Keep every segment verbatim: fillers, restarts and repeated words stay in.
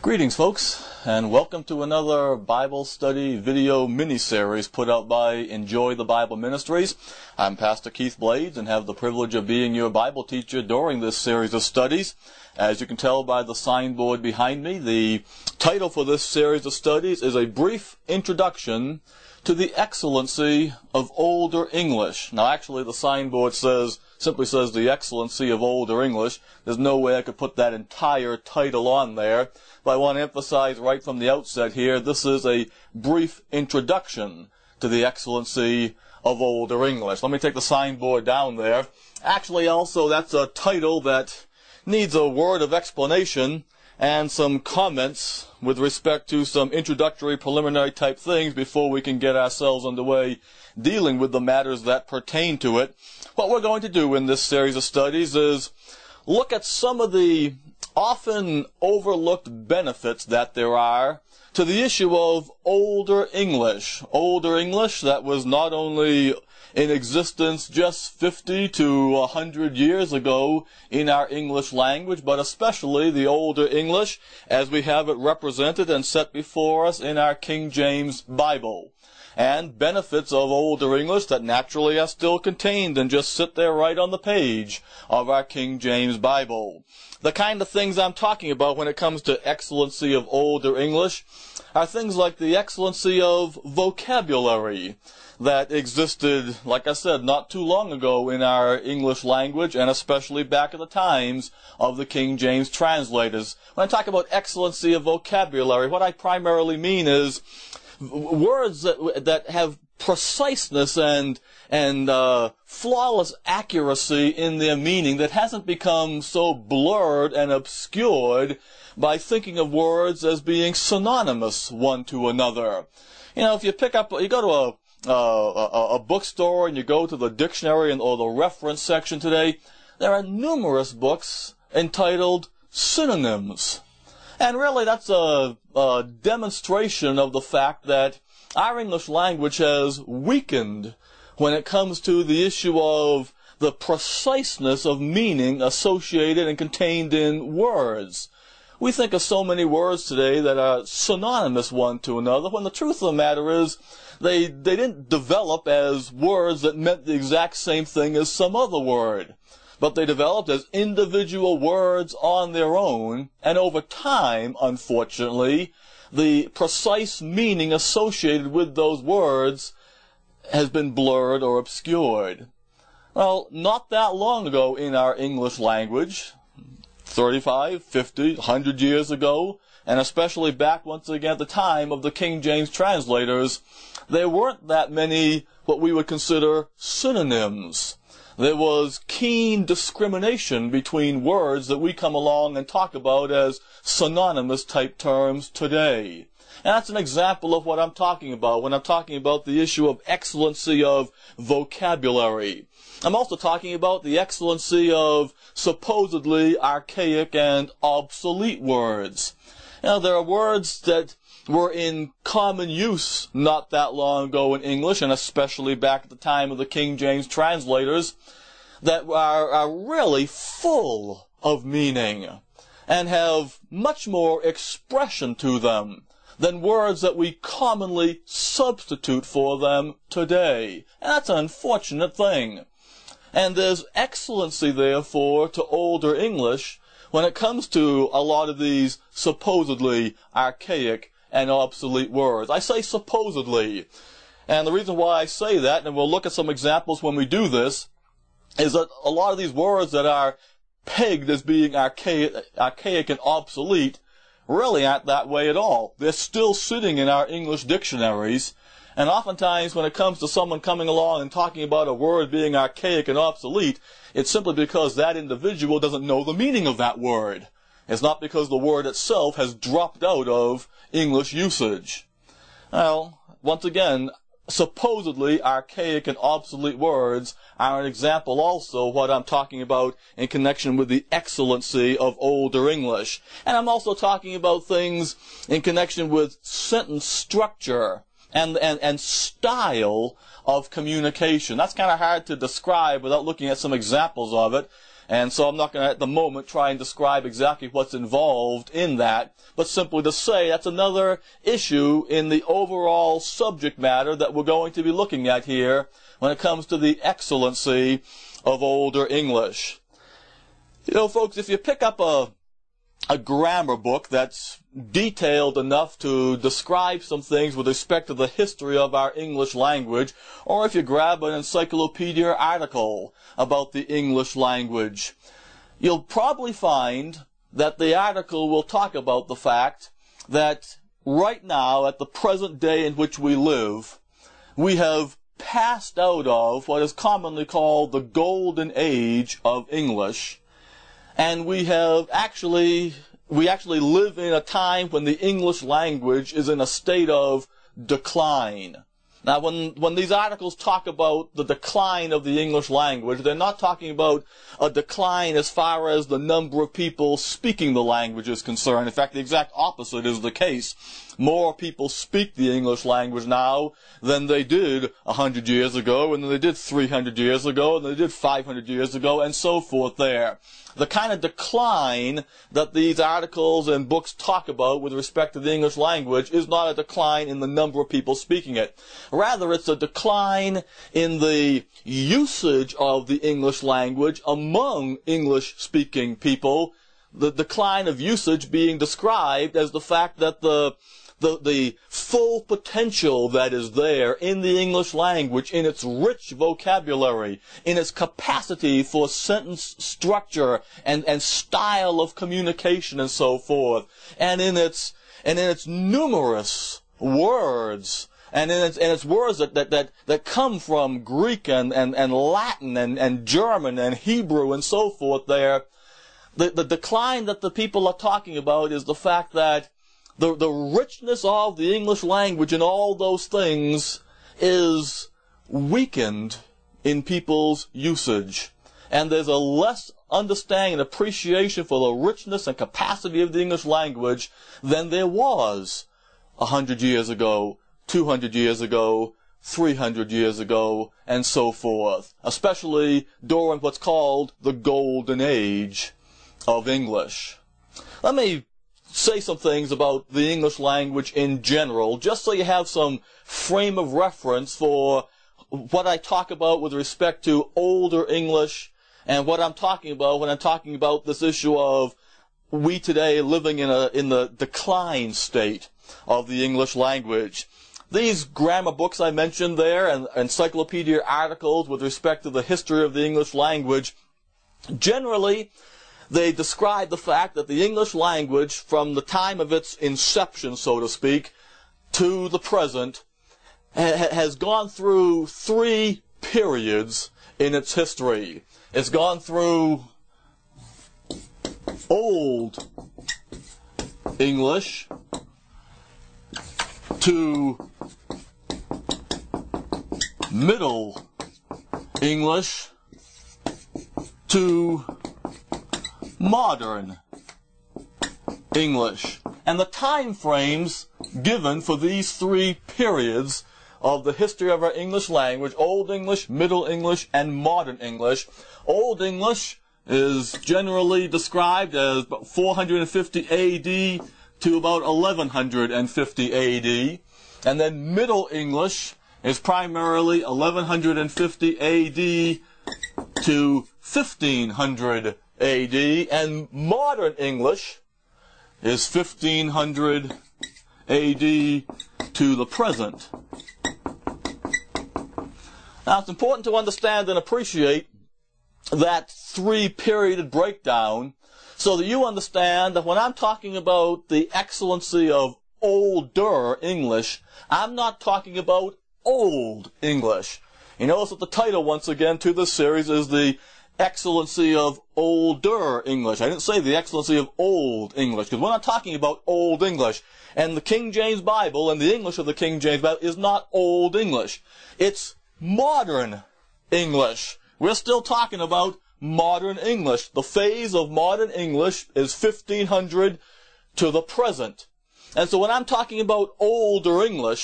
Greetings, folks, and welcome to another Bible study video mini-series put out by Enjoy the Bible Ministries. I'm Pastor Keith Blades and have the privilege of being your Bible teacher during this series of studies. As you can tell by the signboard behind me, the title for this series of studies is A Brief Introduction to the Excellency of Older English. Now, actually, the signboard says simply says the excellency of older English. There's no way I could put that entire title on there. But I want to emphasize right from the outset here, this is a brief introduction to the excellency of older English. Let me take the signboard down there. Actually, also, that's a title that needs a word of explanation and some comments with respect to some introductory preliminary type things before we can get ourselves underway dealing with the matters that pertain to it. What we're going to do in this series of studies is look at some of the often overlooked benefits that there are to the issue of older English. Older English that was not only in existence just fifty to one hundred years ago in our English language, but especially the older English as we have it represented and set before us in our King James Bible. And benefits of older English that naturally are still contained and just sit there right on the page of our King James Bible. The kind of things I'm talking about when it comes to excellency of older English are things like the excellency of vocabulary that existed, like I said, not too long ago in our English language, and especially back at the times of the King James translators. When I talk about excellency of vocabulary, what I primarily mean is words that that have preciseness and and uh, flawless accuracy in their meaning that hasn't become so blurred and obscured by thinking of words as being synonymous one to another. You know, if you pick up, you go to a uh, a, a bookstore and you go to the dictionary and or the reference section today, there are numerous books entitled synonyms. And really, that's a, a demonstration of the fact that our English language has weakened when it comes to the issue of the preciseness of meaning associated and contained in words. We think of so many words today that are synonymous one to another, when the truth of the matter is they, they didn't develop as words that meant the exact same thing as some other word. But they developed as individual words on their own, and over time, unfortunately, the precise meaning associated with those words has been blurred or obscured. Well, not that long ago in our English language, thirty-five, fifty, one hundred years ago, and especially back once again at the time of the King James translators, there weren't that many what we would consider synonyms. There was keen discrimination between words that we come along and talk about as synonymous type terms today. And that's an example of what I'm talking about when I'm talking about the issue of excellency of vocabulary. I'm also talking about the excellency of supposedly archaic and obsolete words. Now, there are words that were in common use not that long ago in English, and especially back at the time of the King James translators, that are, are really full of meaning and have much more expression to them than words that we commonly substitute for them today. And that's an unfortunate thing. And there's excellency, therefore, to older English when it comes to a lot of these supposedly archaic and obsolete words. I say supposedly. And the reason why I say that, and we'll look at some examples when we do this, is that a lot of these words that are pegged as being archaic, archaic and obsolete really aren't that way at all. They're still sitting in our English dictionaries, and oftentimes when it comes to someone coming along and talking about a word being archaic and obsolete, it's simply because that individual doesn't know the meaning of that word. It's not because the word itself has dropped out of English usage. Well, once again, supposedly archaic and obsolete words are an example also of what I'm talking about in connection with the excellency of older English. And I'm also talking about things in connection with sentence structure and, and, and style of communication. That's kind of hard to describe without looking at some examples of it. And so I'm not going to, at the moment, try and describe exactly what's involved in that, but simply to say that's another issue in the overall subject matter that we're going to be looking at here when it comes to the excellency of Older English. You know, folks, if you pick up a a grammar book that's detailed enough to describe some things with respect to the history of our English language, or if you grab an encyclopedia article about the English language, you'll probably find that the article will talk about the fact that right now, at the present day in which we live, we have passed out of what is commonly called the golden age of English, and we have actually, we actually live in a time when the English language is in a state of decline. Now, when, when these articles talk about the decline of the English language, they're not talking about a decline as far as the number of people speaking the language is concerned. In fact, the exact opposite is the case. More people speak the English language now than they did a hundred years ago, and than they did three hundred years ago, and they did five hundred years ago, and so forth there. The kind of decline that these articles and books talk about with respect to the English language is not a decline in the number of people speaking it. Rather, it's a decline in the usage of the English language among English-speaking people, the decline of usage being described as the fact that the The, the full potential that is there in the English language, in its rich vocabulary, in its capacity for sentence structure and, and style of communication and so forth, and in its, and in its numerous words, and in its, and its words that, that, that, that come from Greek and, and, and Latin and, and German and Hebrew and so forth there, the, the decline that the people are talking about is the fact that The, the richness of the English language and all those things is weakened in people's usage. And there's a less understanding and appreciation for the richness and capacity of the English language than there was a hundred years ago, two hundred years ago, three hundred years ago, and so forth. Especially during what's called the golden age of English. Let me say some things about the English language in general, just so you have some frame of reference for what I talk about with respect to Older English and what I'm talking about when I'm talking about this issue of we today living in a in the decline state of the English language. These grammar books I mentioned there and encyclopedia articles with respect to the history of the English language, generally they describe the fact that the English language, from the time of its inception, so to speak, to the present, ha- has gone through three periods in its history. It's gone through Old English to Middle English to Modern English. And the time frames given for these three periods of the history of our English language, Old English, Middle English, and Modern English. Old English is generally described as about four hundred fifty A D to about eleven fifty A D. And then Middle English is primarily eleven fifty A D to fifteen hundred A D, and Modern English is fifteen hundred A D to the present. Now, it's important to understand and appreciate that three-perioded breakdown so that you understand that when I'm talking about the excellency of Older English, I'm not talking about Old English. You notice that the title, once again, to this series is the excellency of Older English. I didn't say the excellency of Old English, because we're not talking about Old English. And the King James Bible and the English of the King James Bible is not Old English. It's Modern English. We're still talking about Modern English. The phase of Modern English is fifteen hundred to the present. And so when I'm talking about Older English,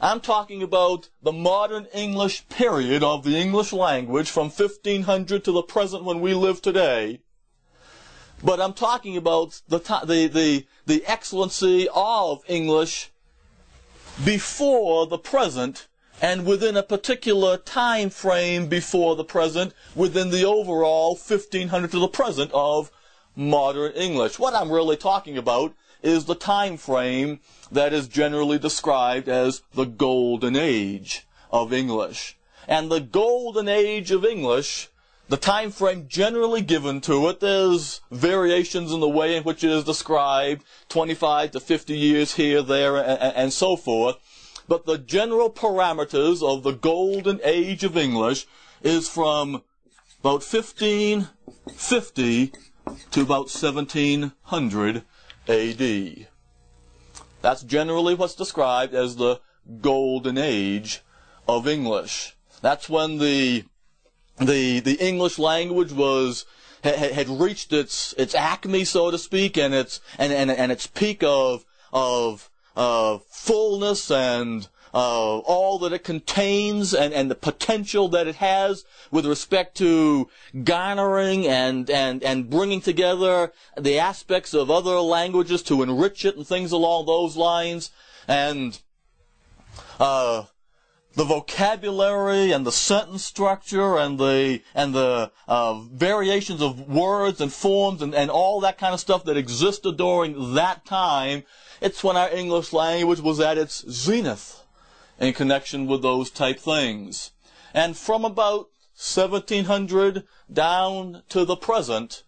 I'm talking about the modern English period of the English language from fifteen hundred to the present when we live today. But I'm talking about the, the, the, the excellency of English before the present and within a particular time frame before the present, within the overall fifteen hundred to the present of modern English. What I'm really talking about is the time frame that is generally described as the golden age of English. And the golden age of English, the time frame generally given to it, there's variations in the way in which it is described, twenty-five to fifty years here, there, and, and so forth. But the general parameters of the golden age of English is from about fifteen fifty to about seventeen hundred A D. That's generally what's described as the golden age of English. That's when the the the English language was had, had reached its its acme, so to speak, and its and and, and its peak of of uh, fullness and uh, all that it contains, and, and the potential that it has with respect to garnering and, and, and bringing together the aspects of other languages to enrich it and things along those lines. And uh, the vocabulary and the sentence structure and the and the uh, variations of words and forms and, and all that kind of stuff that existed during that time, it's when our English language was at its zenith in connection with those type things. And from about seventeen hundred down to the present,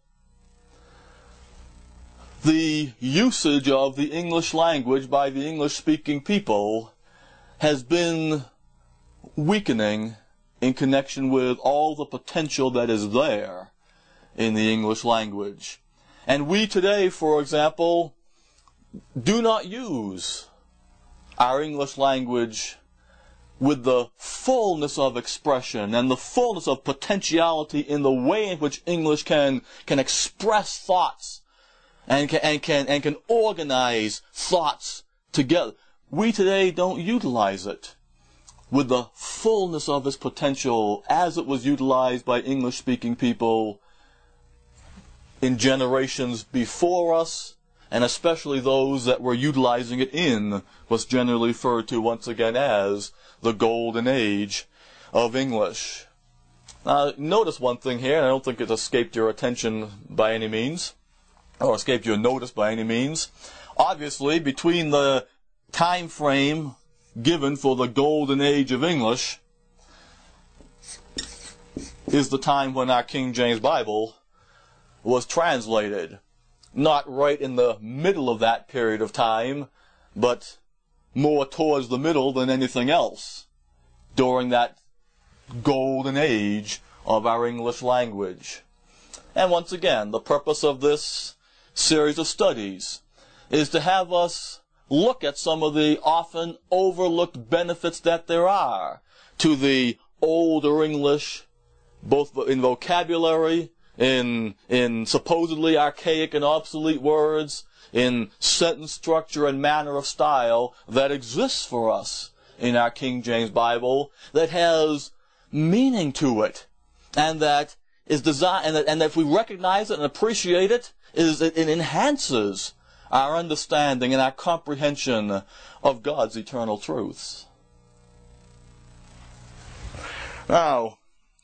the usage of the English language by the English-speaking people has been weakening in connection with all the potential that is there in the English language. And we today, for example, do not use our English language with the fullness of expression and the fullness of potentiality in the way in which English can can express thoughts and can and can and can organize thoughts together. We today don't utilize it with the fullness of its potential as it was utilized by English-speaking people in generations before us, and especially those that were utilizing it in what's generally referred to once again as the golden age of English. Now, notice one thing here, and I don't think it escaped your attention by any means, or escaped your notice by any means. Obviously, between the time frame given for the golden age of English is the time when our King James Bible was translated. Not right in the middle of that period of time, but more towards the middle than anything else during that golden age of our English language. And once again, the purpose of this series of studies is to have us look at some of the often overlooked benefits that there are to the older English, both in vocabulary, in in supposedly archaic and obsolete words, in sentence structure and manner of style that exists for us in our King James Bible, that has meaning to it, and that is designed, and that, and that if we recognize it and appreciate it, is it, it enhances our understanding and our comprehension of God's eternal truths. Now,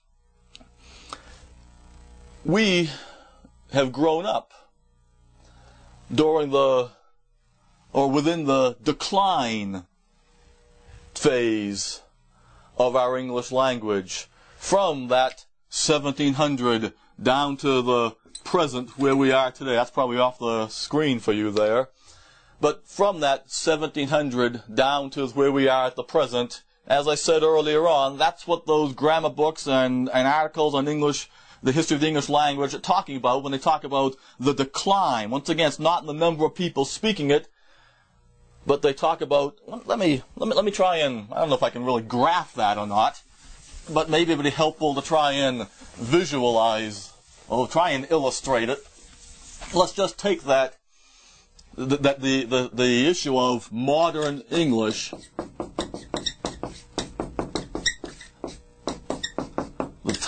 we have grown up during the, or within the decline phase of our English language, from that seventeen hundred down to the present where we are today. That's probably off the screen for you there. But from that seventeen hundred down to where we are at the present, as I said earlier on, that's what those grammar books and, and articles on English, the history of the English language, are talking about when they talk about the decline. Once again, it's not in the number of people speaking it, but they talk about, let me, let me, let me try and, I don't know if I can really graph that or not, but maybe it would be helpful to try and visualize, or try and illustrate it. Let's just take that, that the, the, the issue of modern English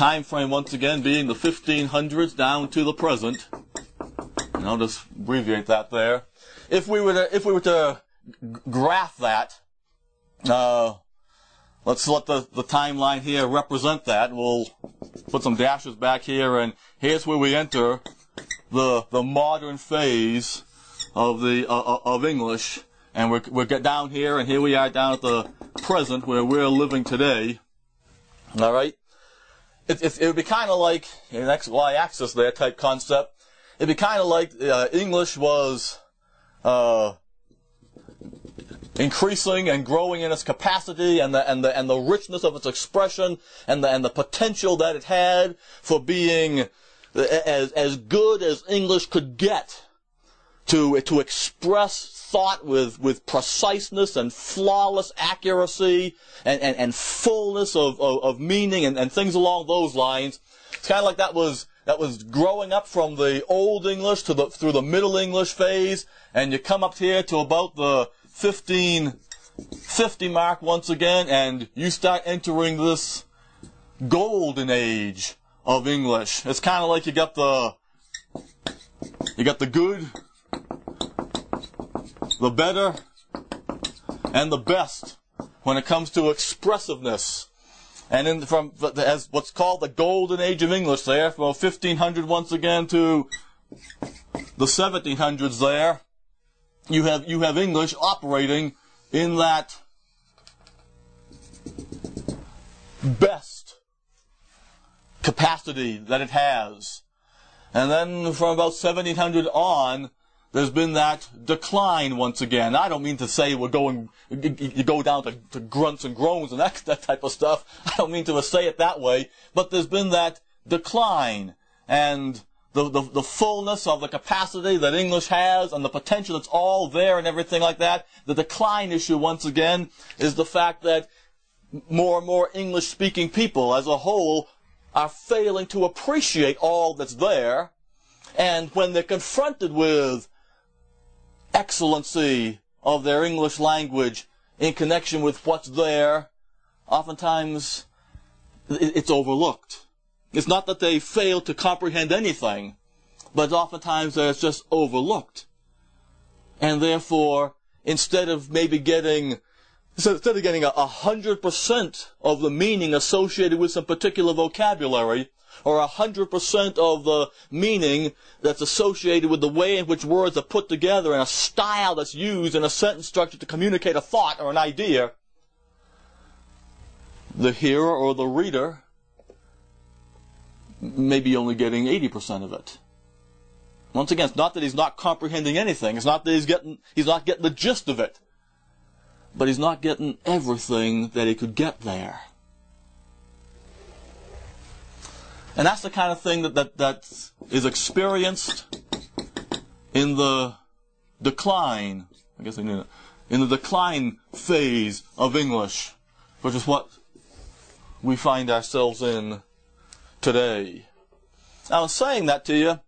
time frame once again being the fifteen hundreds down to the present. And I'll just abbreviate that there. If we were to, if we were to graph that, uh, let's let the, the timeline here represent that. We'll put some dashes back here, and here's where we enter the the modern phase of the uh, of English, and we're we get down here, and here we are down at the present where we're living today. All right, it it, it would be kind of like an X Y axis there type concept. It'd be kind of like uh, English was uh, increasing and growing in its capacity and the and the and the richness of its expression and the and the potential that it had for being as as good as English could get to to express thought with with preciseness and flawless accuracy and and, and fullness of, of of meaning and and things along those lines. It's kind of like that was that was growing up from the Old English to the through the Middle English phase, and you come up here to about the fifteen fifty mark once again, and you start entering this golden age of English. It's kind of like you got the you got the good, the better, and the best when it comes to expressiveness. And in from as what's called the golden age of English there, from fifteen hundred once again to the seventeen hundreds there, you have you have English operating in that best capacity that it has. And then from about seventeen hundred on, there's been that decline once again. I don't mean to say we're going, you go down to, to grunts and groans and that, that type of stuff. I don't mean to say it that way. But there's been that decline. And the, the, the fullness of the capacity that English has and the potential that's all there and everything like that. The decline issue, once again, is the fact that more and more English-speaking people as a whole are failing to appreciate all that's there. And when they're confronted with excellency of their English language in connection with what's there, oftentimes it's overlooked. It's not that they fail to comprehend anything, but oftentimes it's just overlooked. And therefore, instead of maybe getting, instead of getting a hundred percent of the meaning associated with some particular vocabulary, or a hundred percent of the meaning that's associated with the way in which words are put together and a style that's used in a sentence structure to communicate a thought or an idea, the hearer or the reader may be only getting eighty percent of it. Once again, it's not that he's not comprehending anything. It's not that he's getting, he's not getting the gist of it. But he's not getting everything that he could get there. And that's the kind of thing that, that, that is experienced in the decline, I guess I knew it, in the decline phase of English, which is what we find ourselves in today. Now, in saying that to you,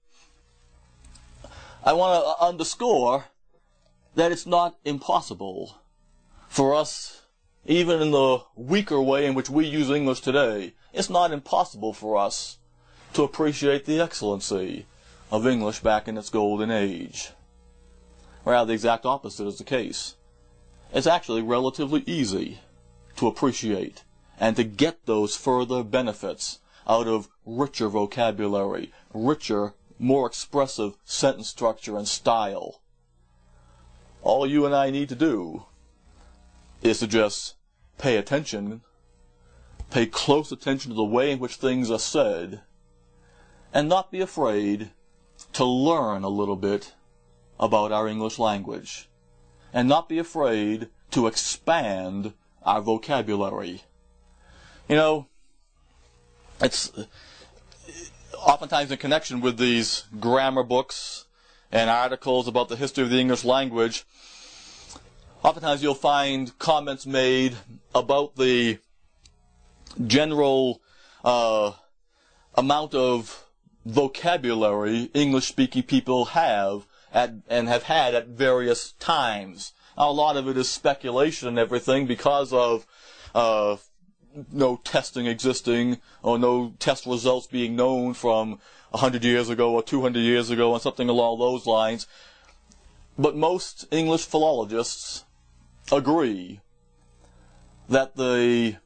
I want to underscore that it's not impossible for us, even in the weaker way in which we use English today, it's not impossible for us to appreciate the excellency of English back in its golden age. Rather, the exact opposite is the case. It's actually relatively easy to appreciate and to get those further benefits out of richer vocabulary, richer, more expressive sentence structure and style. All you and I need to do is to just pay attention, pay close attention to the way in which things are said, and not be afraid to learn a little bit about our English language, and not be afraid to expand our vocabulary. You know, it's oftentimes in connection with these grammar books and articles about the history of the English language, oftentimes you'll find comments made about the general uh, amount of vocabulary English-speaking people have at, and have had at various times. Now, a lot of it is speculation and everything because of uh, no testing existing or no test results being known from a hundred years ago or two hundred years ago and something along those lines. But most English philologists agree that the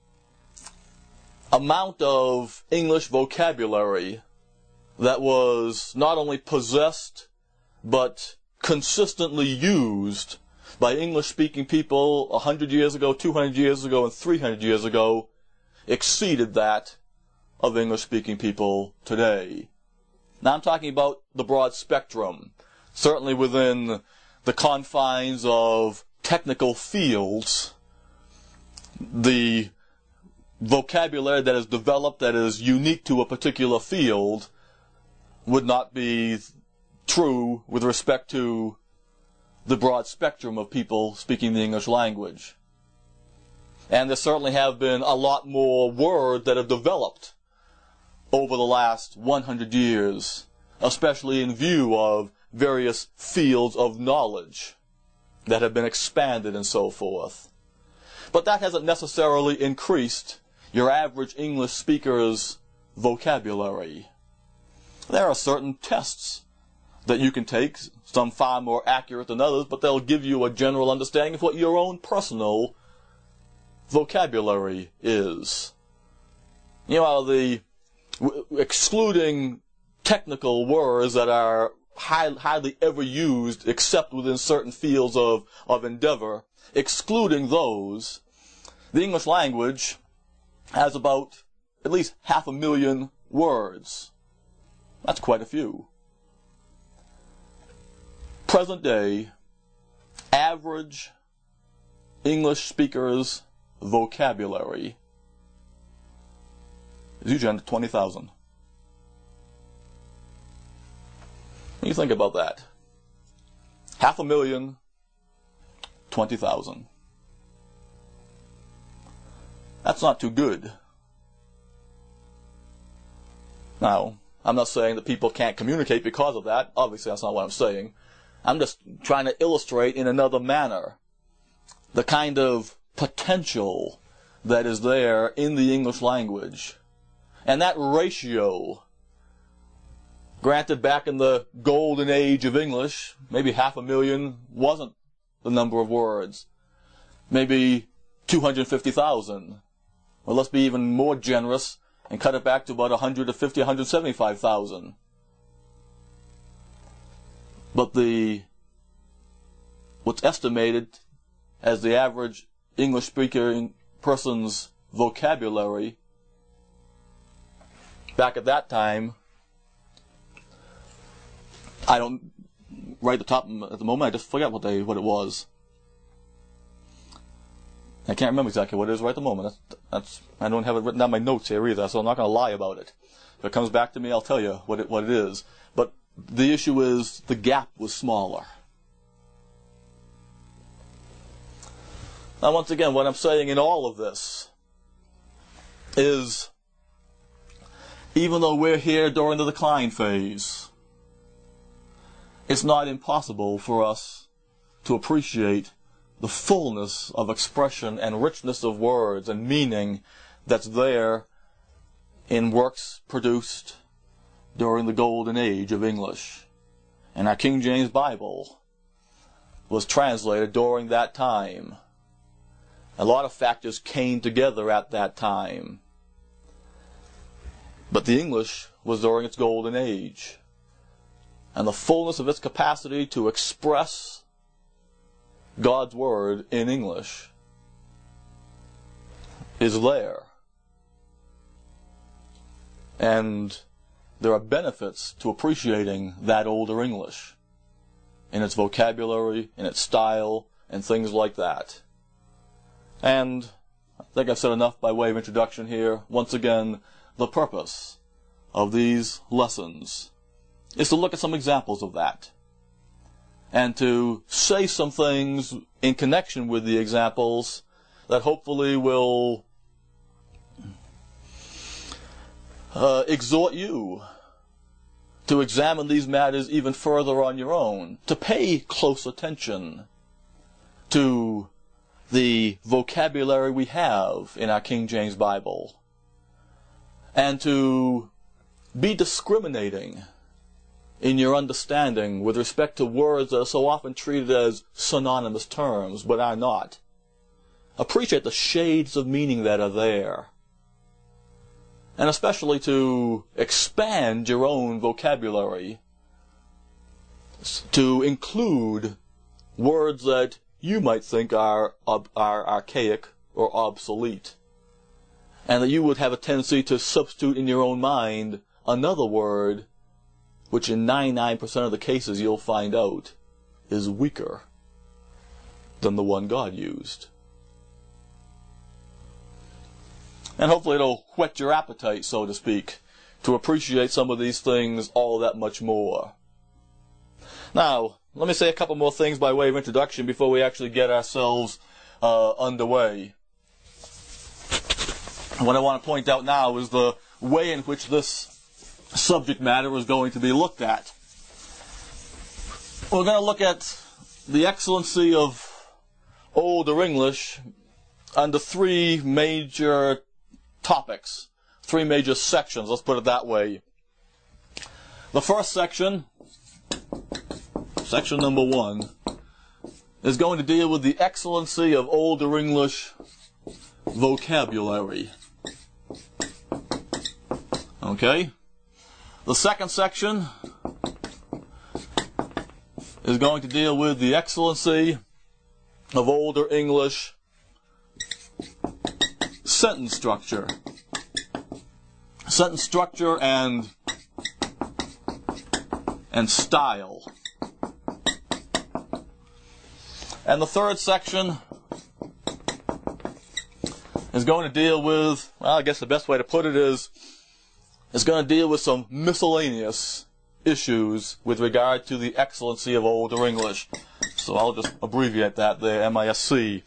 amount of English vocabulary that was not only possessed but consistently used by English-speaking people a hundred years ago, two hundred years ago, and three hundred years ago exceeded that of English-speaking people today. Now I'm talking about the broad spectrum. Certainly within the confines of technical fields, the vocabulary that is developed that is unique to a particular field would not be true with respect to the broad spectrum of people speaking the English language. And there certainly have been a lot more words that have developed over the last one hundred years, especially in view of various fields of knowledge that have been expanded and so forth. But that hasn't necessarily increased your average English speaker's vocabulary. There are certain tests that you can take, some far more accurate than others, but they'll give you a general understanding of what your own personal vocabulary is. You know, the w- excluding technical words that are high, hardly ever used except within certain fields of, of endeavor, excluding those, the English language has about at least half a million words. That's quite a few. Present day, average English speakers' vocabulary is usually under twenty thousand. When you think about that, half a million, twenty thousand. That's not too good. Now, I'm not saying that people can't communicate because of that. Obviously, that's not what I'm saying. I'm just trying to illustrate in another manner the kind of potential that is there in the English language. And that ratio, granted back in the golden age of English, maybe half a million wasn't the number of words. Maybe two hundred fifty thousand. Well, let's be even more generous and cut it back to about one hundred fifty, one hundred seventy-five thousand. But the what's estimated as the average English speaking person's vocabulary back at that time, I don't right at the top at the moment, I just forget what they what it was. I can't remember exactly what it is right at the moment. That's, that's I don't have it written down in my notes here either, so I'm not going to lie about it. If it comes back to me, I'll tell you what it what it is. But the issue is the gap was smaller. Now, once again, what I'm saying in all of this is, even though we're here during the decline phase, it's not impossible for us to appreciate the fullness of expression and richness of words and meaning that's there in works produced during the golden age of English. And our King James Bible was translated during that time. A lot of factors came together at that time. But the English was during its golden age. And the fullness of its capacity to express God's Word in English is there. And there are benefits to appreciating that older English in its vocabulary, in its style, and things like that. And I think I've said enough by way of introduction here. Once again, the purpose of these lessons is to look at some examples of that and to say some things in connection with the examples that hopefully will uh, exhort you to examine these matters even further on your own, to pay close attention to the vocabulary we have in our King James Bible, and to be discriminating in your understanding with respect to words that are so often treated as synonymous terms, but are not. Appreciate the shades of meaning that are there. And especially to expand your own vocabulary to include words that you might think are, are archaic or obsolete, and that you would have a tendency to substitute in your own mind another word which in ninety-nine percent of the cases you'll find out is weaker than the one God used. And hopefully it'll whet your appetite, so to speak, to appreciate some of these things all that much more. Now, let me say a couple more things by way of introduction before we actually get ourselves uh, underway. What I want to point out now is the way in which this subject matter is going to be looked at. We're going to look at the excellency of Older English under three major topics, three major sections, let's put it that way. The first section, section number one, is going to deal with the excellency of Older English vocabulary. Okay? The second section is going to deal with the excellency of Older English sentence structure. Sentence structure and and style. And the third section is going to deal with, well, I guess the best way to put it is, is going to deal with some miscellaneous issues with regard to the excellency of Older English. So I'll just abbreviate that there, M I S C.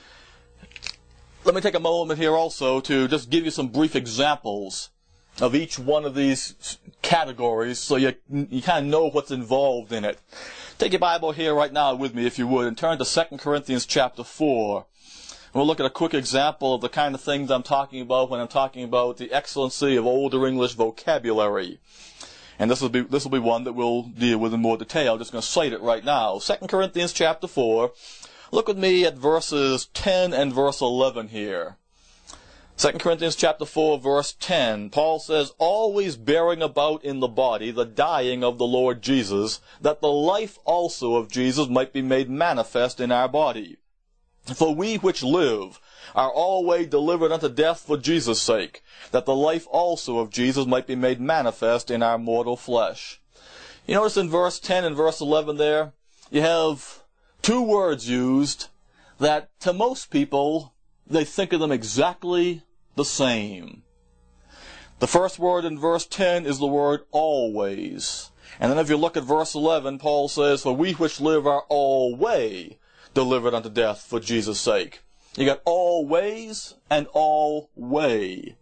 Let me take a moment here also to just give you some brief examples of each one of these categories so you, you kind of know what's involved in it. Take your Bible here right now with me, if you would, and turn to Second Corinthians chapter four. We'll look at a quick example of the kind of things I'm talking about when I'm talking about the excellency of Older English vocabulary. And this will be this will be one that we'll deal with in more detail. I'm just going to cite it right now. Second Corinthians chapter four. Look with me at verses ten and verse eleven here. Second Corinthians chapter four, verse ten. Paul says, always bearing about in the body the dying of the Lord Jesus, that the life also of Jesus might be made manifest in our body. For we which live are always delivered unto death for Jesus' sake, that the life also of Jesus might be made manifest in our mortal flesh. You notice in verse ten and verse eleven there, you have two words used that to most people, they think of them exactly the same. The first word in verse ten is the word always. And then if you look at verse eleven, Paul says, for we which live are always delivered unto death for Jesus' sake. You got always and alway.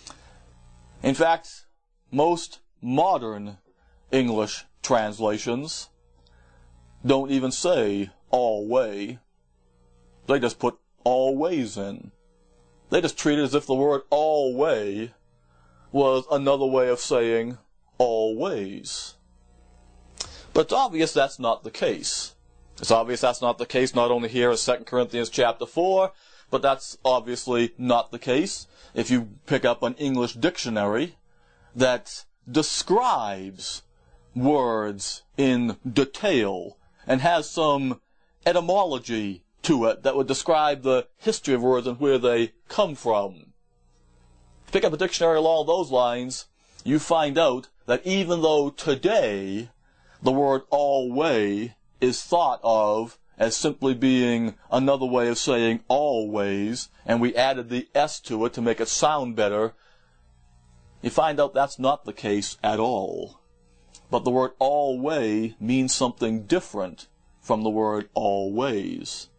In fact, most modern English translations don't even say alway. They just put always in. They just treat it as if the word alway was another way of saying always. But it's obvious that's not the case. It's obvious that's not the case not only here in Second Corinthians chapter four, but that's obviously not the case if you pick up an English dictionary that describes words in detail and has some etymology to it that would describe the history of words and where they come from. Pick up a dictionary along those lines, you find out that even though today the word alway is thought of as simply being another way of saying always, and we added the S to it to make it sound better, you find out that's not the case at all. But the word alway means something different from the word always.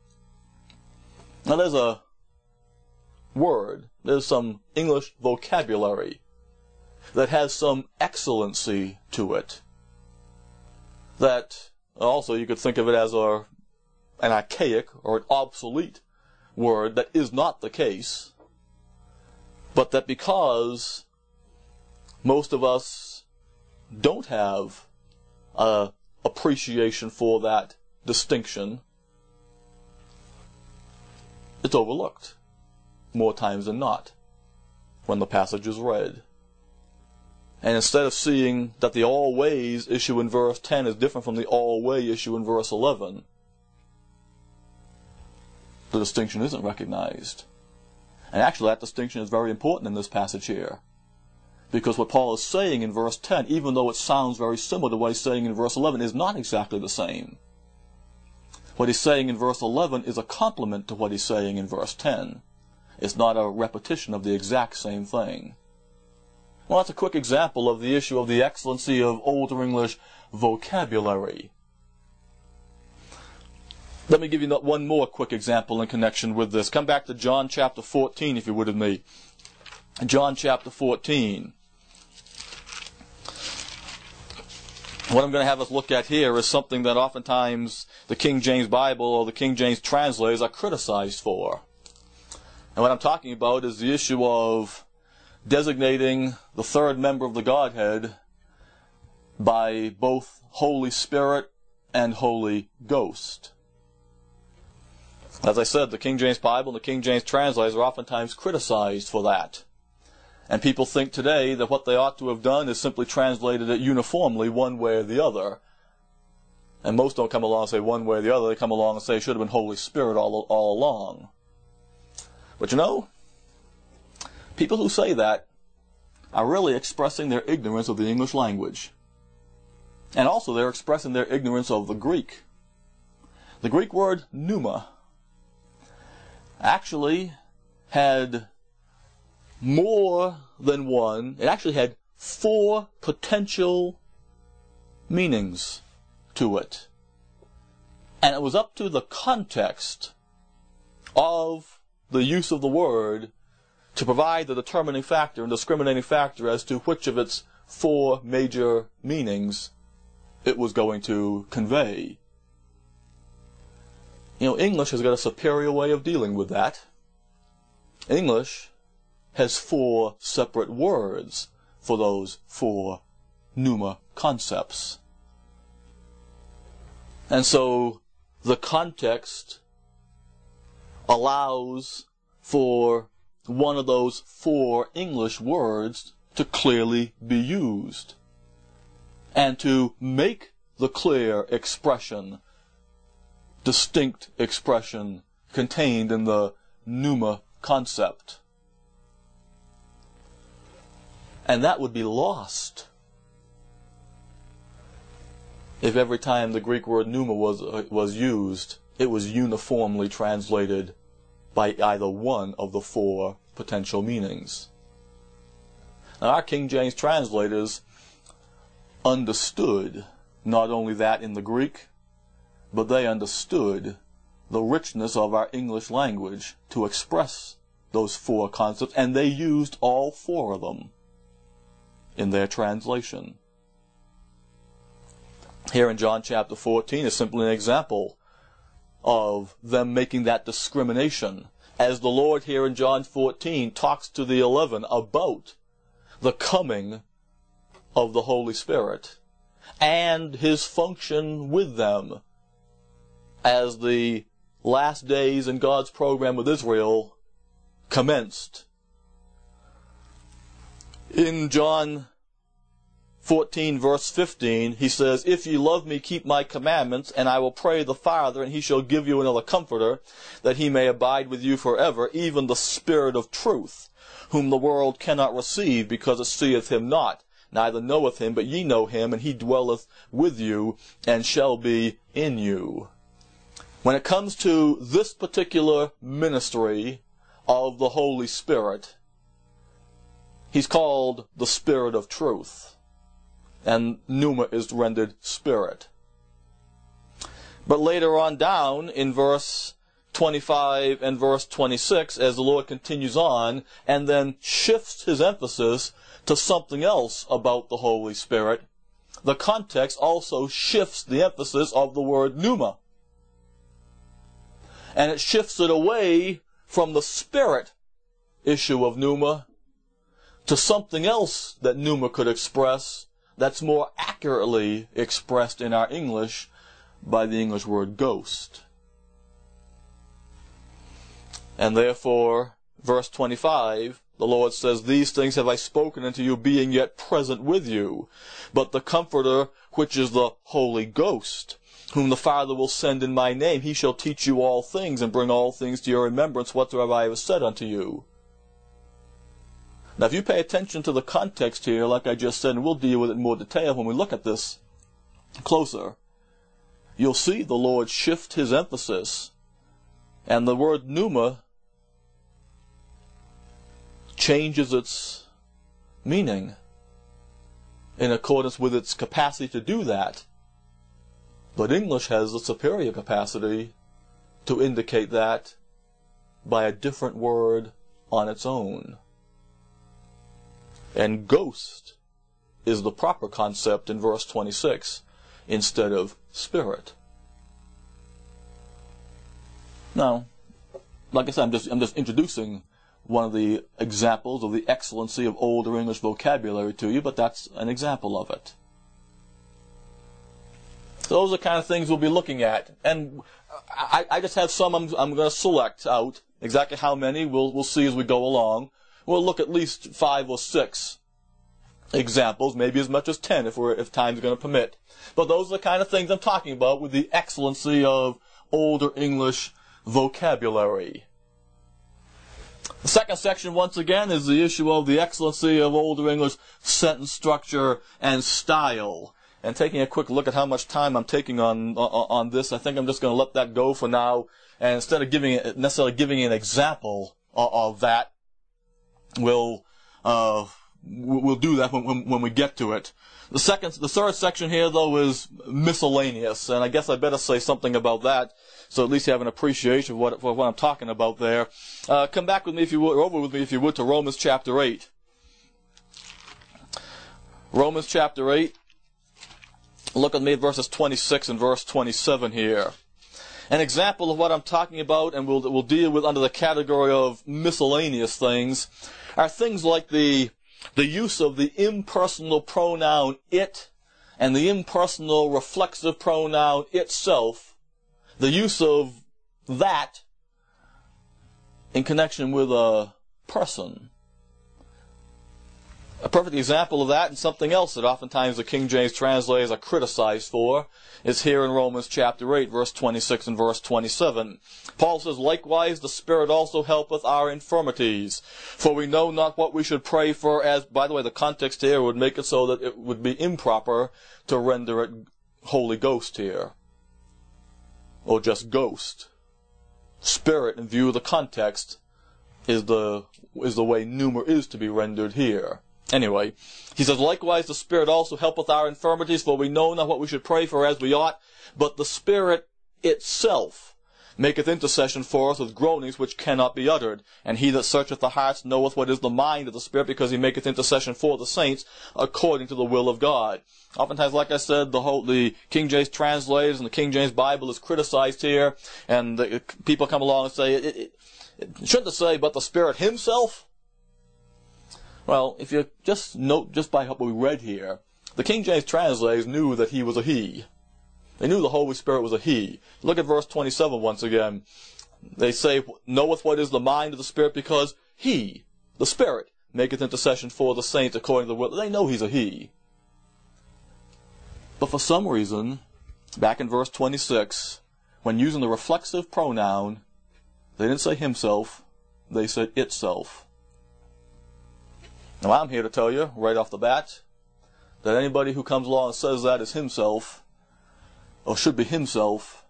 Now there's a word, there's some English vocabulary that has some excellency to it. That also you could think of it as a, an archaic or an obsolete word that is not the case, but that because most of us don't have a appreciation for that distinction, it's overlooked more times than not when the passage is read. And instead of seeing that the always issue in verse ten is different from the always issue in verse eleven, the distinction isn't recognized. And actually that distinction is very important in this passage here. Because what Paul is saying in verse ten, even though it sounds very similar to what he's saying in verse eleven, is not exactly the same. What he's saying in verse eleven is a complement to what he's saying in verse ten. It's not a repetition of the exact same thing. Well, that's a quick example of the issue of the excellency of Older English vocabulary. Let me give you one more quick example in connection with this. Come back to John chapter fourteen, if you would, with me. John chapter fourteen. What I'm going to have us look at here is something that oftentimes the King James Bible or the King James translators are criticized for. And what I'm talking about is the issue of designating the third member of the Godhead by both Holy Spirit and Holy Ghost. As I said, the King James Bible and the King James translators are oftentimes criticized for that. And people think today that what they ought to have done is simply translated it uniformly one way or the other. And most don't come along and say one way or the other. They come along and say it should have been Holy Spirit all, all along. But you know, people who say that are really expressing their ignorance of the English language. And also they're expressing their ignorance of the Greek. The Greek word pneuma actually had more than one. It actually had four potential meanings to it. And it was up to the context of the use of the word to provide the determining factor and discriminating factor as to which of its four major meanings it was going to convey. You know, English has got a superior way of dealing with that. English has four separate words for those four pneuma concepts. And so the context allows for one of those four English words to clearly be used and to make the clear expression, distinct expression contained in the pneuma concept. And that would be lost if every time the Greek word pneuma was, uh, was used, it was uniformly translated by either one of the four potential meanings. Now, our King James translators understood not only that in the Greek, but they understood the richness of our English language to express those four concepts, and they used all four of them in their translation. Here in John chapter fourteen is simply an example of them making that discrimination, as the Lord here in John fourteen talks to the eleven about the coming of the Holy Spirit and His function with them as the last days in God's program with Israel commenced. In John fourteen verse fifteen, he says, "If ye love me, keep my commandments, and I will pray the Father, and he shall give you another comforter, that he may abide with you forever, even the Spirit of truth, whom the world cannot receive, because it seeth him not, neither knoweth him, but ye know him, and he dwelleth with you, and shall be in you." When it comes to this particular ministry of the Holy Spirit, He's called the Spirit of Truth, and pneuma is rendered Spirit. But later on down in verse twenty-five and verse twenty-six, as the Lord continues on and then shifts His emphasis to something else about the Holy Spirit, the context also shifts the emphasis of the word pneuma. And it shifts it away from the spirit issue of pneuma to something else that pneuma could express that's more accurately expressed in our English by the English word ghost. And therefore, verse twenty-five, the Lord says, "These things have I spoken unto you, being yet present with you. But the Comforter, which is the Holy Ghost, whom the Father will send in my name, he shall teach you all things, and bring all things to your remembrance, whatsoever I have said unto you." Now, if you pay attention to the context here, like I just said, and we'll deal with it in more detail when we look at this closer, you'll see the Lord shift his emphasis, and the word pneuma changes its meaning in accordance with its capacity to do that. But English has the superior capacity to indicate that by a different word on its own. And ghost is the proper concept in verse twenty-six instead of spirit. Now, like I said, I'm just, I'm just introducing one of the examples of the excellency of older English vocabulary to you, but that's an example of it. Those are the kind of things we'll be looking at. And I, I just have some I'm, I'm going to select out. Exactly how many, we'll, we'll see as we go along. We'll look at least five or six examples, maybe as much as ten if, we're, if time's going to permit. But those are the kind of things I'm talking about with the excellency of older English vocabulary. The second section, once again, is the issue of the excellency of older English sentence structure and style. And taking a quick look at how much time I'm taking on on, on this, I think I'm just going to let that go for now. And instead of giving it, necessarily giving an example of, of that, we'll uh, we'll do that when, when when we get to it. The second, the third section here, though, is miscellaneous, and I guess I better say something about that, so at least you have an appreciation of what, for what I'm talking about there. Uh, come back with me, if you would, or over with me, if you would, to Romans chapter eight. Romans chapter eight. Look at me at verses twenty-six and verse twenty-seven here. An example of what I'm talking about, and we'll, we'll deal with under the category of miscellaneous things, are things like the the use of the impersonal pronoun it and the impersonal reflexive pronoun itself, the use of that in connection with a person. A perfect example of that, and something else that oftentimes the King James translators are criticized for, is here in Romans chapter eight, verse twenty-six and verse twenty-seven. Paul says, "Likewise the Spirit also helpeth our infirmities, for we know not what we should pray for as..." By the way, the context here would make it so that it would be improper to render it Holy Ghost here, or just ghost. Spirit, in view of the context, is the is the way pneuma is to be rendered here. Anyway, he says, "Likewise the Spirit also helpeth our infirmities, for we know not what we should pray for as we ought, but the Spirit itself maketh intercession for us with groanings which cannot be uttered. And he that searcheth the hearts knoweth what is the mind of the Spirit, because he maketh intercession for the saints according to the will of God." Oftentimes, like I said, the whole the King James translators and the King James Bible is criticized here, and the, people come along and say, it, it, it shouldn't it say, "but the Spirit himself"? Well, if you just note, just by what we read here, the King James translators knew that he was a he. They knew the Holy Spirit was a he. Look at verse twenty-seven once again. They say, "Knoweth what is the mind of the Spirit, because he, the Spirit, maketh intercession for the saints according to the will." They know he's a he. But for some reason, back in verse twenty-six, when using the reflexive pronoun, they didn't say himself, they said itself. Now I'm here to tell you, right off the bat, that anybody who comes along and says that is himself, or should be himself,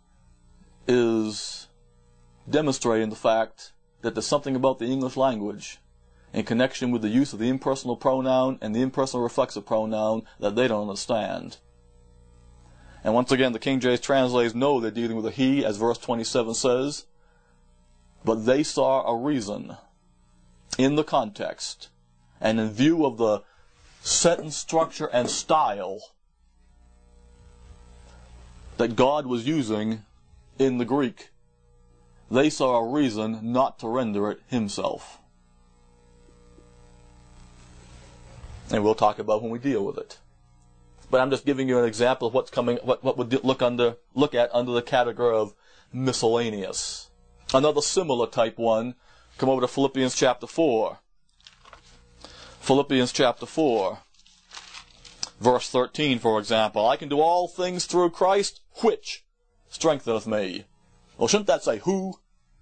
is demonstrating the fact that there's something about the English language in connection with the use of the impersonal pronoun and the impersonal reflexive pronoun that they don't understand. And once again, the King James translators know they're dealing with a he, as verse twenty-seven says, but they saw a reason in the context and in view of the sentence structure and style that God was using in the Greek, they saw a reason not to render it himself. And we'll talk about when we deal with it. But I'm just giving you an example of what's coming, what, what would look under, look at under the category of miscellaneous. Another similar type one, come over to Philippians chapter four. Philippians chapter four, verse thirteen, for example. I can do all things through Christ, which strengtheneth me. Well, shouldn't that say who?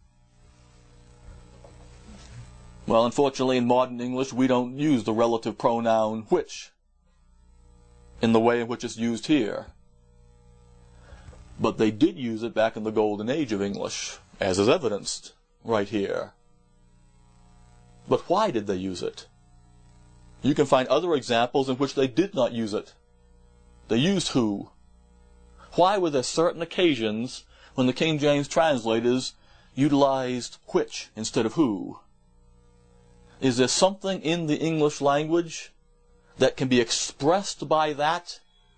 Well, unfortunately, in modern English, we don't use the relative pronoun which in the way in which it's used here. But they did use it back in the golden age of English, as is evidenced right here. But why did they use it? You can find other examples in which they did not use it. They used who. Why were there certain occasions when the King James translators utilized which instead of who? Is there something in the English language that can be expressed by that?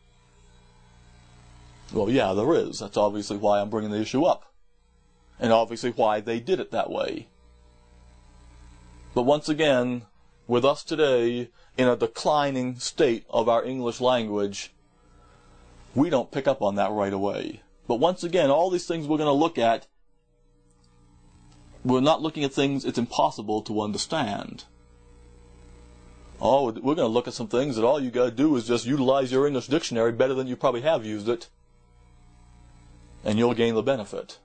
Well, yeah, there is. That's obviously why I'm bringing the issue up. And obviously why they did it that way. But once again, with us today, in a declining state of our English language, we don't pick up on that right away. But once again, all these things we're going to look at, we're not looking at things it's impossible to understand. Oh, we're going to look at some things that all you got to do is just utilize your English dictionary better than you probably have used it, and you'll gain the benefit.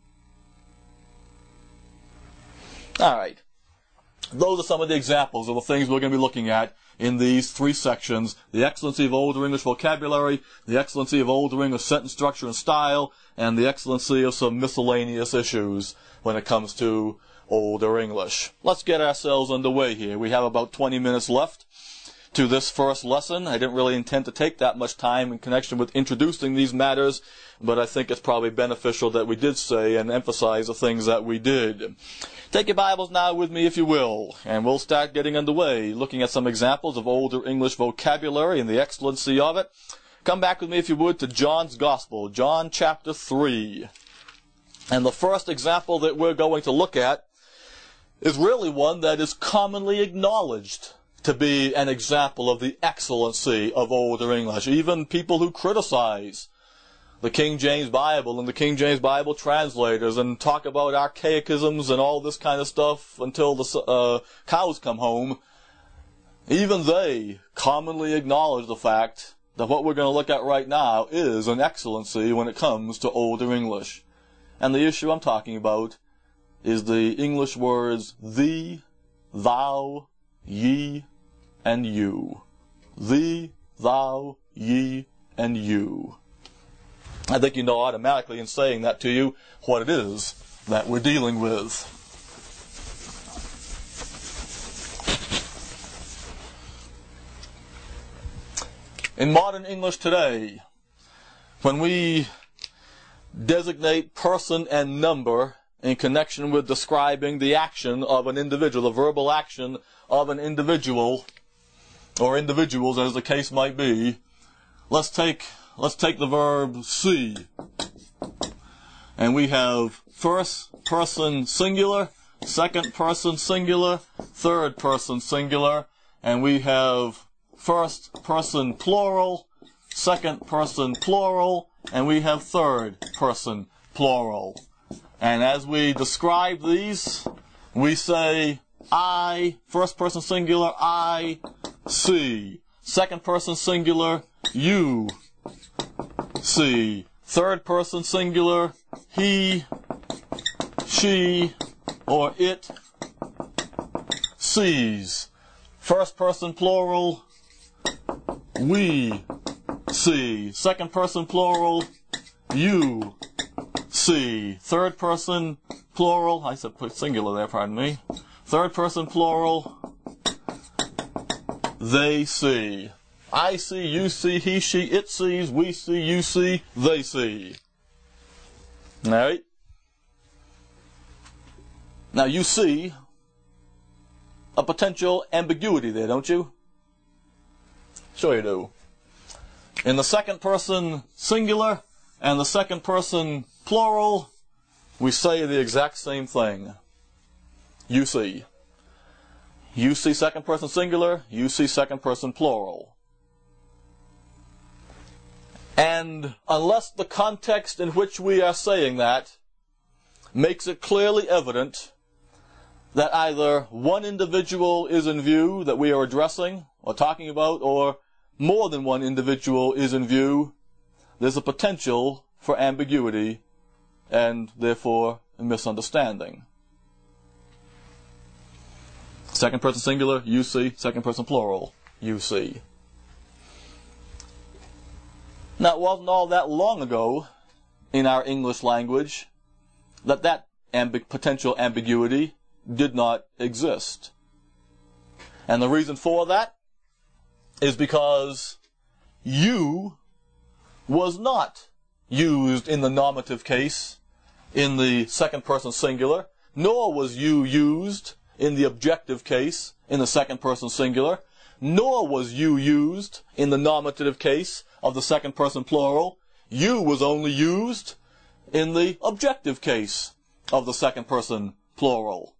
All right. Those are some of the examples of the things we're going to be looking at in these three sections: the excellency of Older English vocabulary, the excellency of Older English sentence structure and style, and the excellency of some miscellaneous issues when it comes to Older English. Let's get ourselves underway here. We have about twenty minutes left to this first lesson. I didn't really intend to take that much time in connection with introducing these matters, but I think it's probably beneficial that we did say and emphasize the things that we did. Take your Bibles now with me, if you will, and we'll start getting underway, looking at some examples of Older English vocabulary and the excellency of it. Come back with me, if you would, to John's Gospel, John chapter three. And the first example that we're going to look at is really one that is commonly acknowledged to be an example of the excellency of Older English. Even people who criticize the King James Bible and the King James Bible translators and talk about archaicisms and all this kind of stuff until the uh, cows come home, even they commonly acknowledge the fact that what we're going to look at right now is an excellency when it comes to Older English. And the issue I'm talking about is the English words thee, thou, ye, and you. Thee, thou, ye, and you. I think you know automatically in saying that to you what it is that we're dealing with. In modern English today, when we designate person and number in connection with describing the action of an individual, the verbal action of an individual, or individuals as the case might be, let's take let's take the verb see. And we have first person singular, second person singular, third person singular, and we have first person plural, second person plural, and we have third person plural. And as we describe these, we say I, first person singular, I see. Second person singular, you see. Third person singular, he, she, or it sees. First person plural, we see. Second person plural, you see. Third person plural, I said put singular there, pardon me. Third person plural, they see. I see, you see, he, she, it sees, we see, you see, they see. Alright? Now you see a potential ambiguity there, don't you? Sure you do. In the second person singular and the second person plural, we say the exact same thing. You see. You see second person singular, you see second person plural. And unless the context in which we are saying that makes it clearly evident that either one individual is in view that we are addressing or talking about, or more than one individual is in view, there's a potential for ambiguity and therefore a misunderstanding. Second person singular, you see. Second person plural, you see. Now, it wasn't all that long ago in our English language that that ambi- potential ambiguity did not exist. And the reason for that is because you was not used in the nominative case in the second person singular, nor was you used in the objective case in the second person singular, nor was you used in the nominative case of the second person plural. You was only used in the objective case of the second person plural.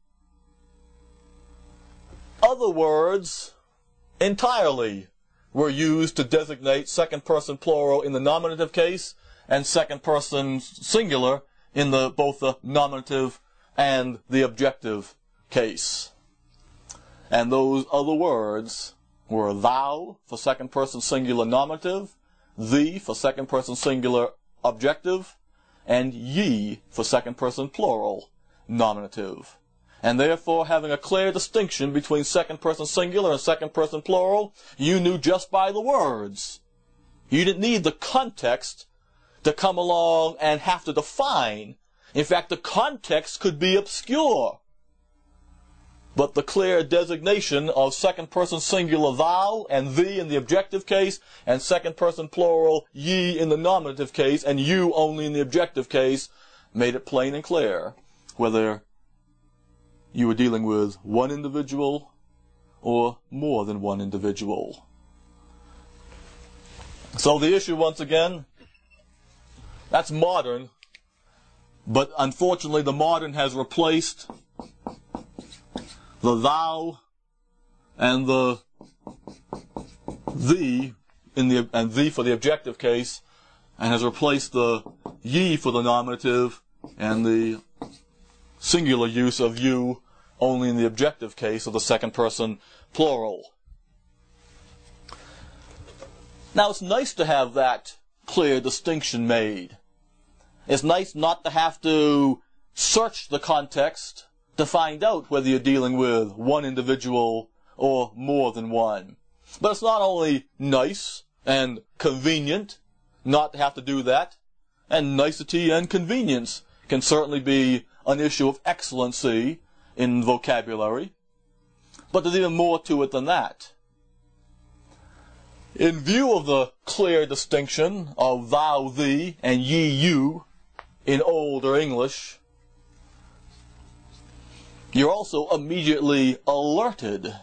Other words entirely were used to designate second person plural in the nominative case and second person singular in the both the nominative and the objective case. And those other words were thou for second person singular nominative, thee for second person singular objective, and ye for second person plural nominative. And therefore, having a clear distinction between second person singular and second person plural, you knew just by the words. You didn't need the context to come along and have to define. In fact, the context could be obscure. But the clear designation of second person singular thou and thee in the objective case, and second person plural ye in the nominative case, and you only in the objective case, made it plain and clear whether you were dealing with one individual or more than one individual. So the issue, once again, that's modern, but unfortunately the modern has replaced the thou and the thee in the and thee for the objective case, and has replaced the ye for the nominative and the singular use of you only in the objective case of the second person plural. Now, it's nice to have that clear distinction made. It's nice not to have to search the context to find out whether you're dealing with one individual or more than one. But it's not only nice and convenient not to have to do that, and nicety and convenience can certainly be an issue of excellency in vocabulary, but there's even more to it than that. In view of the clear distinction of thou, thee, and ye, you in older English, you're also immediately alerted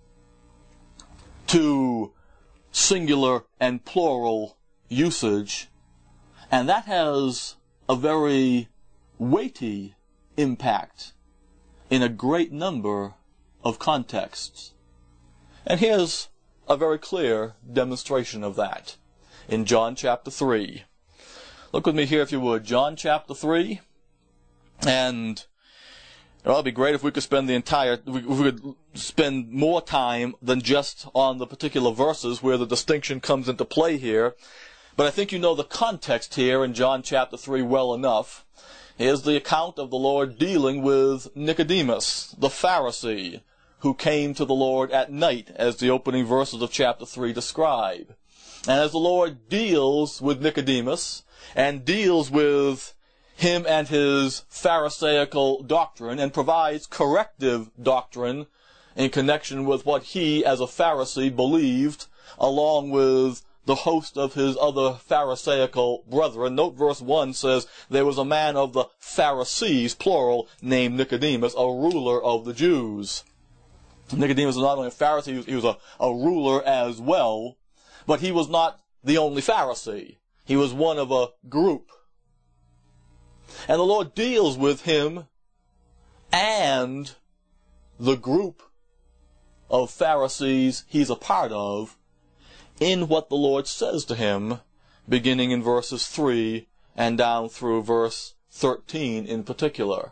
to singular and plural usage, and that has a very weighty impact in a great number of contexts. And here's a very clear demonstration of that in John chapter three. Look with me here if you would. John chapter three. And it would be great if we could spend the entire, if we could spend more time than just on the particular verses where the distinction comes into play here. But I think you know the context here in John chapter three well enough. Here's the account of the Lord dealing with Nicodemus, the Pharisee, who came to the Lord at night, as the opening verses of chapter three describe. And as the Lord deals with Nicodemus, and deals with him and his Pharisaical doctrine, and provides corrective doctrine in connection with what he, as a Pharisee, believed, along with the host of his other Pharisaical brethren. Note verse one says, there was a man of the Pharisees, plural, named Nicodemus, a ruler of the Jews. Nicodemus was not only a Pharisee, he was a, a ruler as well, but he was not the only Pharisee. He was one of a group. And the Lord deals with him and the group of Pharisees he's a part of in what the Lord says to him, beginning in verses three and down through verse thirteen in particular.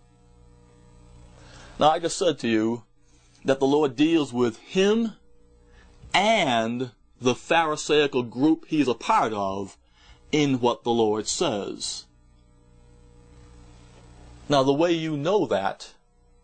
Now, I just said to you that the Lord deals with him and the Pharisaical group he's a part of in what the Lord says. Now, the way you know that,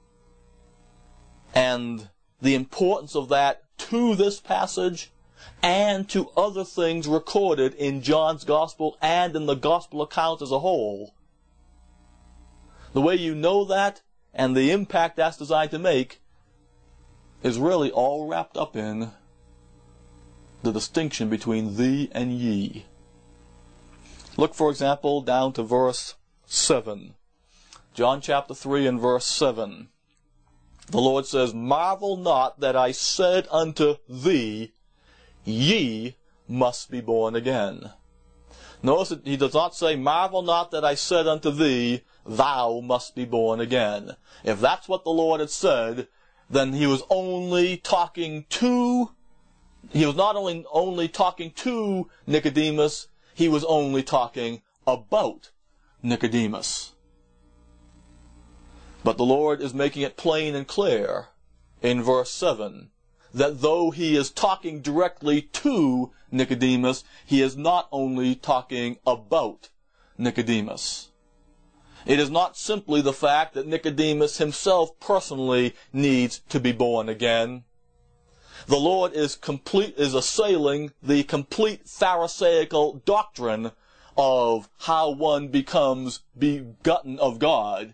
and the importance of that to this passage and to other things recorded in John's Gospel and in the Gospel accounts as a whole, the way you know that and the impact that's designed to make is really all wrapped up in the distinction between thee and ye. Look, for example, down to verse seven. John chapter three and verse seven. The Lord says, "Marvel not that I said unto thee, ye must be born again." Notice that he does not say, "Marvel not that I said unto thee, thou must be born again." If that's what the Lord had said, then he was only talking to, he was not only, only talking to Nicodemus, he was only talking about Nicodemus. But the Lord is making it plain and clear in verse seven that though he is talking directly to Nicodemus, he is not only talking about Nicodemus. It is not simply the fact that Nicodemus himself personally needs to be born again. The Lord is complete, is assailing the complete Pharisaical doctrine of how one becomes begotten of God.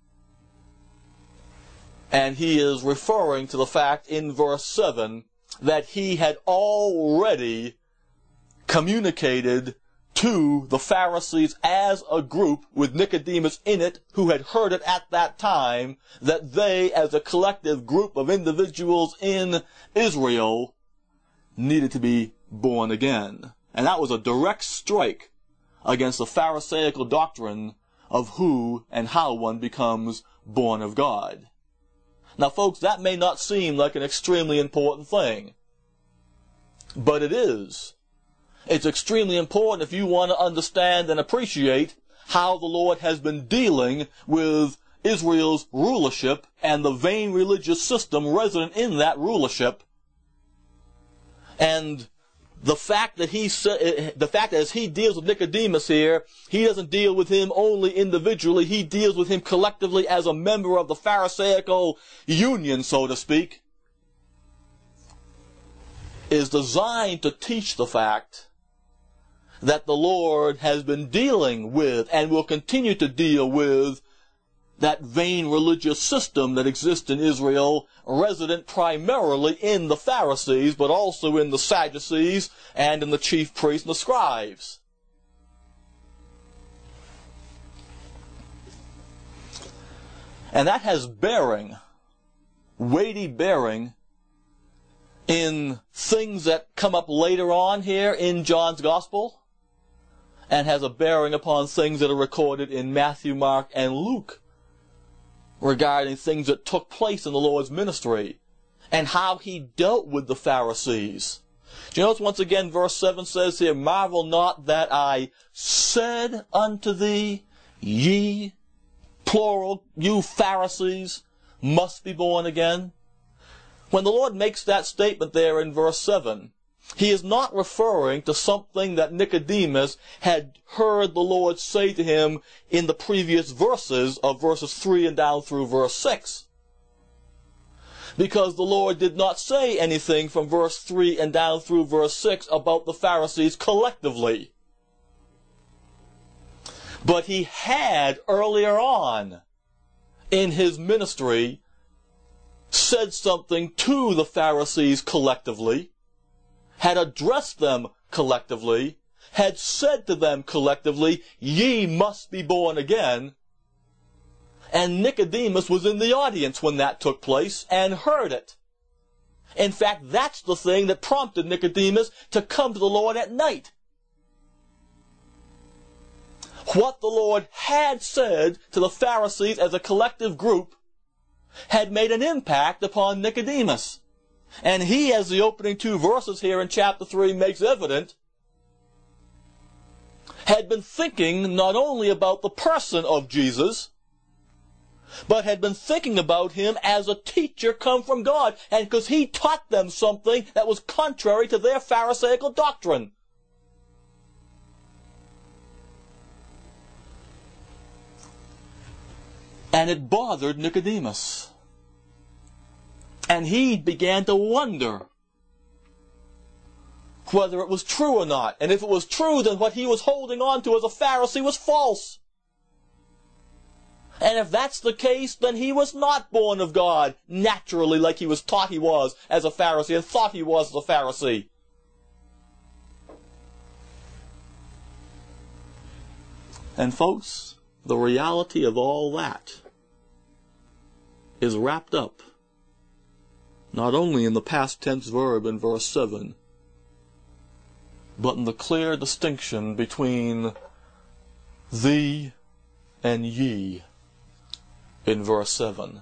And he is referring to the fact in verse seven that he had already communicated to the Pharisees as a group, with Nicodemus in it, who had heard it at that time, that they, as a collective group of individuals in Israel, needed to be born again. And that was a direct strike against the Pharisaical doctrine of who and how one becomes born of God. Now, folks, that may not seem like an extremely important thing, but it is. It's extremely important if you want to understand and appreciate how the Lord has been dealing with Israel's rulership and the vain religious system resident in that rulership. And the fact that he, the fact that as he deals with Nicodemus here, he doesn't deal with him only individually, he deals with him collectively as a member of the Pharisaical union, so to speak, is designed to teach the fact that the Lord has been dealing with and will continue to deal with that vain religious system that exists in Israel, resident primarily in the Pharisees, but also in the Sadducees and in the chief priests and the scribes. And that has bearing, weighty bearing, in things that come up later on here in John's Gospel, and has a bearing upon things that are recorded in Matthew, Mark, and Luke, regarding things that took place in the Lord's ministry and how he dealt with the Pharisees. Do you notice once again verse seven says here, "Marvel not that I said unto thee, ye," plural, "you Pharisees must be born again." When the Lord makes that statement there in verse seven, he is not referring to something that Nicodemus had heard the Lord say to him in the previous verses of verses three and down through verse six. Because the Lord did not say anything from verse three and down through verse six about the Pharisees collectively. But he had earlier on in his ministry said something to the Pharisees collectively, had addressed them collectively, had said to them collectively, "Ye must be born again." And Nicodemus was in the audience when that took place and heard it. In fact, that's the thing that prompted Nicodemus to come to the Lord at night. what the Lord had said to the Pharisees as a collective group had made an impact upon Nicodemus. And he, as the opening two verses here in chapter three makes evident, had been thinking not only about the person of Jesus, but had been thinking about him as a teacher come from God, and because he taught them something that was contrary to their Pharisaical doctrine. And it bothered Nicodemus. And he began to wonder whether it was true or not. And if it was true, then what he was holding on to as a Pharisee was false. And if that's the case, then he was not born of God naturally like he was taught he was as a Pharisee and thought he was as a Pharisee. And folks, the reality of all that is wrapped up not only in the past tense verb in verse seven, but in the clear distinction between thee and ye in verse seven.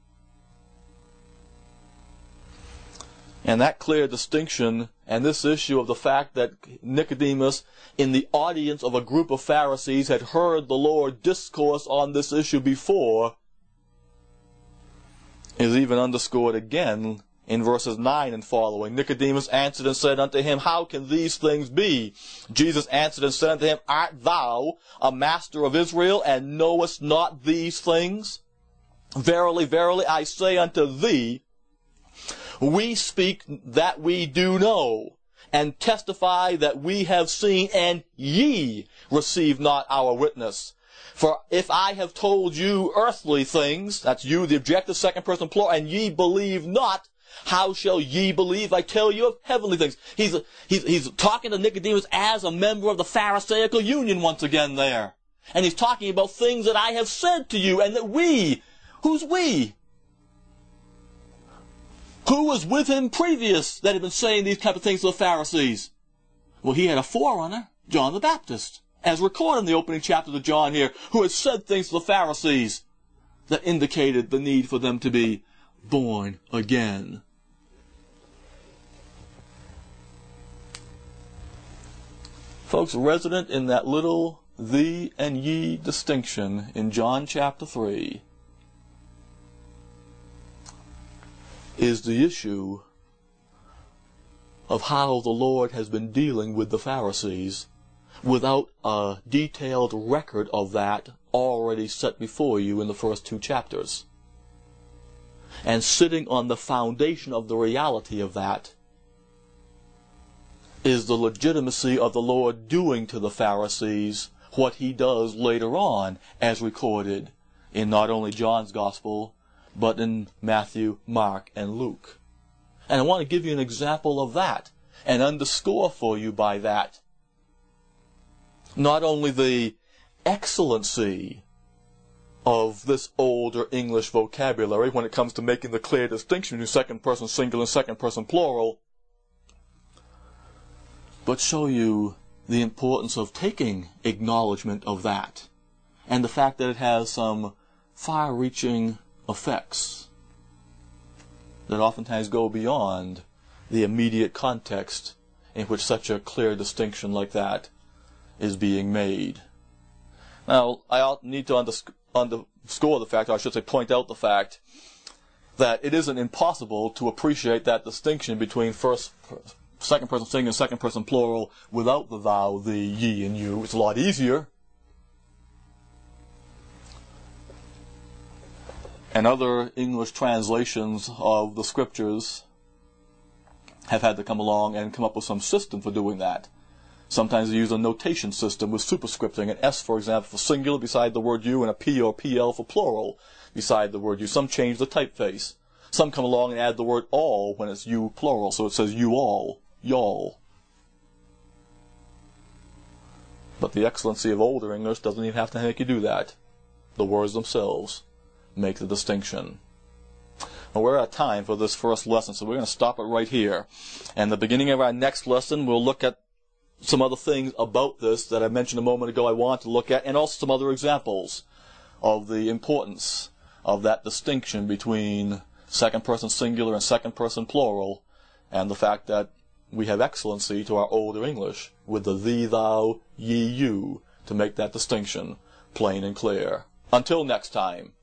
And that clear distinction and this issue of the fact that Nicodemus, in the audience of a group of Pharisees, had heard the Lord discourse on this issue before, is even underscored again in verses nine and following. Nicodemus answered and said unto him, How can these things be? Jesus answered and said unto him, Art thou a master of Israel, and knowest not these things? Verily, verily, I say unto thee, we speak that we do know, and testify that we have seen, and ye receive not our witness. For if I have told you earthly things, that's you, the objective second person plural, and ye believe not, how shall ye believe I tell you of heavenly things? He's, he's, he's talking to Nicodemus as a member of the Pharisaical union once again there. And he's talking about things that I have said to you, and that we, who's we? Who was with him previous that had been saying these type of things to the Pharisees? Well, he had a forerunner, John the Baptist, as recorded in the opening chapters of John here, who had said things to the Pharisees that indicated the need for them to be born again. Folks, resident in that little thee and ye distinction in John chapter three is the issue of how the Lord has been dealing with the Pharisees without a detailed record of that already set before you in the first two chapters. And sitting on the foundation of the reality of that is the legitimacy of the Lord doing to the Pharisees what he does later on, as recorded in not only John's Gospel, but in Matthew, Mark, and Luke. And I want to give you an example of that, and underscore for you by that not only the excellency of this older English vocabulary when it comes to making the clear distinction between second person singular and second person plural, but show you the importance of taking acknowledgement of that, and the fact that it has some far-reaching effects that oftentimes go beyond the immediate context in which such a clear distinction like that is being made. Now, I need to undersc- underscore the fact, or I should say point out the fact, that it isn't impossible to appreciate that distinction between first, second person singular and second person plural without the thou, thee, ye, and you. It's a lot easier. And other English translations of the scriptures have had to come along and come up with some system for doing that. Sometimes they use a notation system with superscripting, an S, for example, for singular beside the word you, and a P or P L for plural beside the word you. Some change the typeface. Some come along and add the word all when it's you plural, so it says you all, y'all. But the excellency of older English doesn't even have to make you do that. The words themselves make the distinction. Well, we're out of time for this first lesson, so we're going to stop it right here. And the beginning of our next lesson, we'll look at some other things about this that I mentioned a moment ago I want to look at, and also some other examples of the importance of that distinction between second person singular and second person plural, and the fact that we have excellency to our older English with the thee, thou, ye, you to make that distinction plain and clear. Until next time,